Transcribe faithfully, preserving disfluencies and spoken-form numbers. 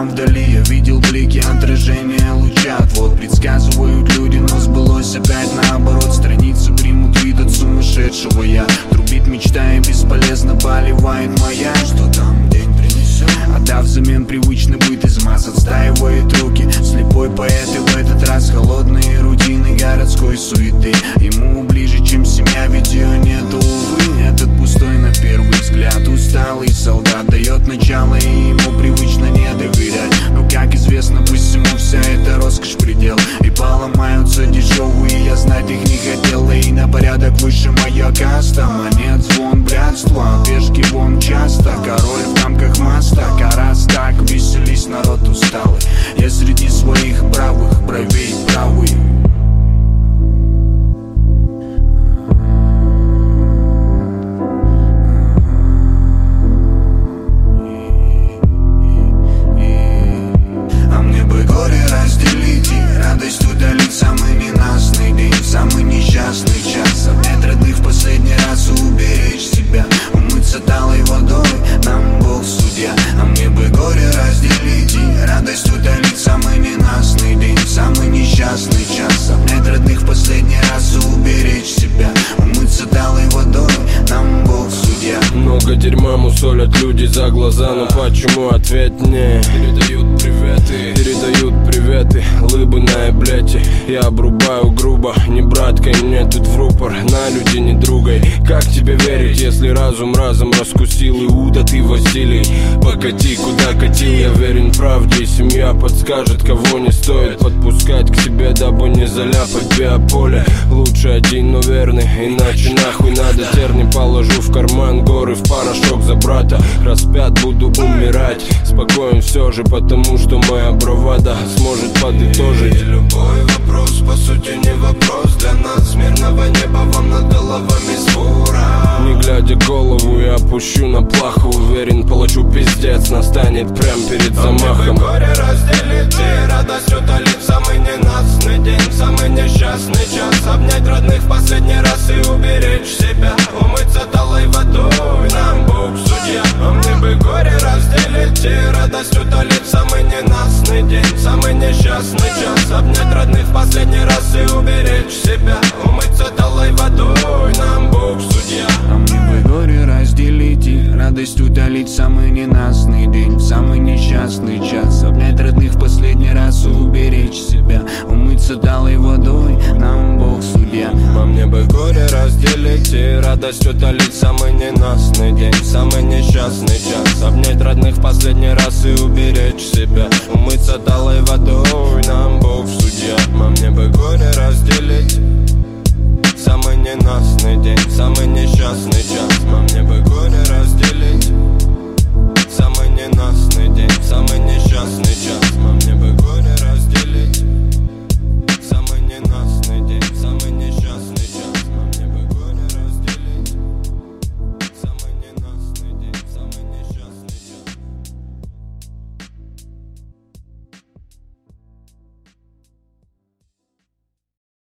там вдали я видел блики отражения лучат. Вот предсказывают люди, но сбылось опять наоборот. Страницы примут вид от сумасшедшего я. Трубит мечта и бесполезно поливает моя. Что там день принесет? Отдав взамен привычный быт, измаз отстаивает руки. Слепой поэт и в этот раз холодные рутины городской суеты. Ему ближе, чем семья, ведь ее нету, увы. Этот пустой на первый взгляд усталый солдат дает начало, и ему привычно не доверять. Но как известно, пусть всему вся эта роскошь предел. И поломаются дешевые, я знать их не хотел. И на порядок выше моя каста. Монет звон, блядство, пешки вон часто. Король в рамках моста, раз так веселись, народ усталый. Я среди своих правых, правей правый. А мне бы горе разделить и радость удалить. Самый ненастный день, самый несчастный час. Обнять родных в последний раз и уберечь себя. Умыться талой водой, нам Бог судья. А мне бы горе разделить и радость удалить. Самый ненастный день, самый несчастный час. Обнять родных в последний раз и уберечь себя. Умыться талой водой, нам Бог судья. Много дерьма мусолят люди за глаза, но почему ответ не? Передают приветы, передают приветы, лыбы на эблете. Я обрубаю грубо, не браткой, мне тут в рупор. На люди не другой, как тебе верить, если разум разом раскусил Иуда, ты Василий? Покати, куда катил, я верен правде. И семья подскажет, кого не стоит подпускать к себе, дабы не заляпать биополе. Лучше один, но верный, иначе нахуй надо. Терни положу в карман, горы в порошок за брата. Распят, буду умирать, спокоен все же, потому что моя бравада сможет подытожить. И любой вопрос, по сути, не вопрос для нас. Мирного неба вам над головами свора. Не глядя голову, я опущу на плаху. Уверен, получу пиздец, настанет прям перед замахом. Горе разделить и радость утолить. Самый ненастный день, самый несчастный час. Обнять родных в последний раз и уберечь себя. Умыться талой водой, нам Бог судья. А мне бы горе разделить и радость утолить. Самый ненастный день, самый несчастный час. Обнять родных в последний раз и уберечь себя. Умыться талой водой, нам Бог судья. А мне бы горе разделить и радость утолить. Самый ненастный день, самый несчастный час. Обнять родных в последний раз и уберечь себя. Умыться талой водой, нам Бог судья. А мне бы горе разделить и радость утолить. Самый ненастный день, самый несчастный час. Обнять родных в последний раз и уберечь себя. Умыться талой водой, нам Бог судья. А мне бы горе разделить. Самый ненастный день, самый несчастный час. А мне бы